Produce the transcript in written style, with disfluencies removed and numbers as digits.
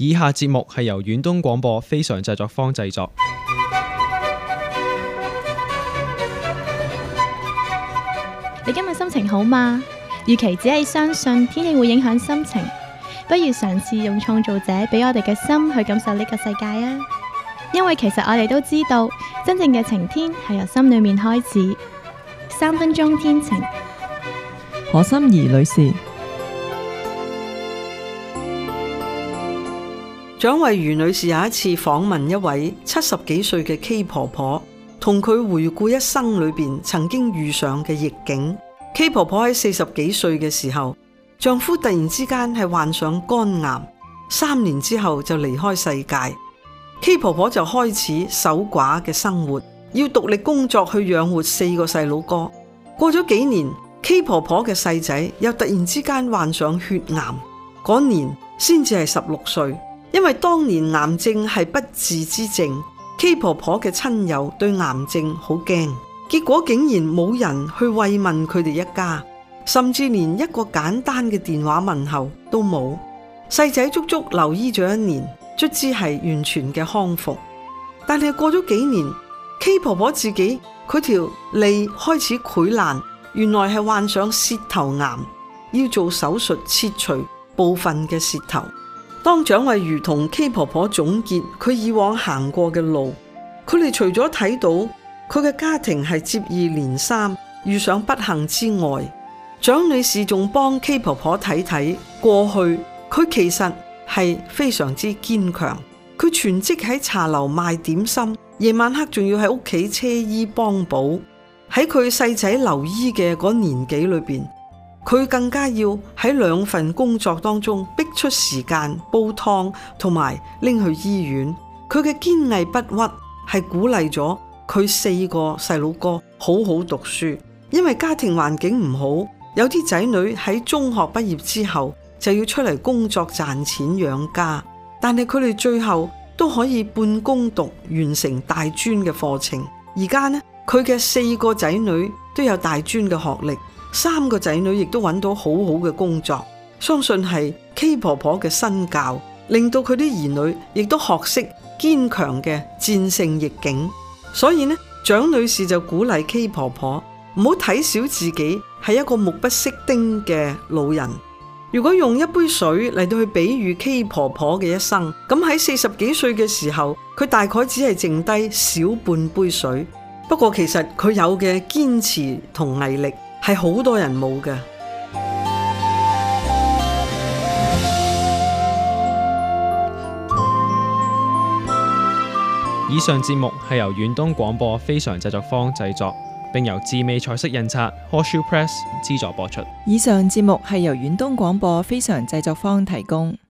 以下節目係由遠東廣播非常製作坊製作。 你今日心情好嗎？與其只係相信天氣會影響心情，不如嘗試用創造者俾我哋嘅心去感受呢個世界啊！因為其實我哋都知道，真正嘅晴天係由心裏面開始。3分鐘天晴， 何心怡女士。 蔣慧茹女士有一次訪問一位70幾歲嘅 K 婆婆，同佢回顧一生裏邊曾經遇上嘅逆境。K 婆婆喺40幾歲嘅時候，丈夫突然之間係患上肝癌，3年之後就離開世界。K 婆婆就開始守寡嘅生活，要獨力工作去養活4個細佬哥。過咗幾年， K 婆婆嘅細仔又突然之間患上血癌，嗰年先至係16歲。因為當年癌症係不治之症， K 婆婆嘅親友對癌症好驚，結果竟然冇人去慰問佢哋一家，甚至連一個簡單嘅電話問候都冇。細仔足足留醫咗1年，卒之係完全嘅康復。但係過咗幾年， K 婆婆自己佢條脷開始潰爛，原來係患上舌頭癌，要做手術切除部分嘅舌頭。當蔣慧茹同 K 婆婆總結佢以往行過嘅路，佢哋除咗睇到佢嘅家庭係接二連三遇上不幸之外，蔣女士仲幫 K 婆婆睇睇過去佢其實係非常之堅強。佢全職喺茶樓賣點心，夜晚黑仲要喺屋企車衣幫補。喺佢細仔留醫嘅嗰年紀裏邊，佢更加要喺2份工作當中逼出時間煲湯同埋拎去醫院。佢嘅堅毅不屈係鼓勵咗佢4個細佬哥好好讀書。因為家庭環境唔好，有啲仔女喺中學畢業之後就要出嚟工作賺錢養家，但係佢哋最後都可以半工讀完成大專嘅課程。而家呢，佢嘅4個仔女都有大專嘅學歷，3個仔女亦都揾到好好嘅工作。相信係 K 婆婆嘅身教，令到佢啲兒女亦都學識堅強嘅戰勝逆境。所以呢，蔣女士就鼓勵 K 婆婆唔好睇小自己係一個目不識丁嘅老人。如果用一杯水嚟到去比喻 K 婆婆嘅一生，咁喺40幾歲嘅時候，佢大概只係剩低小半杯水。不過其實佢有嘅堅持同毅力係好多人冇嘅。 以上節目係由遠東廣播非常製作坊製作，並由智美彩色印刷 Horseshoe Press 資助播出。 以上節目係由遠東廣播非常製作坊提供。